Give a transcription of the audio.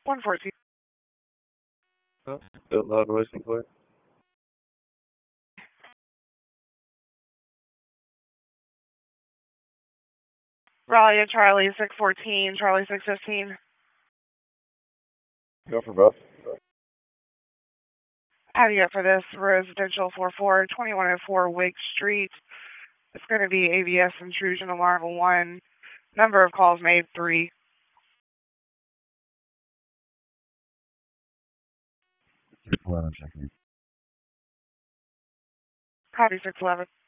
114. Oh, still loud voice and clear. Raleigh to Charlie 614, Charlie 615. Go for both. How do you get for this? Residential 44, 2104 Wake Street. It's going to be ABS intrusion alarm 1. Number of calls made 3. 611 checking. Copy 611.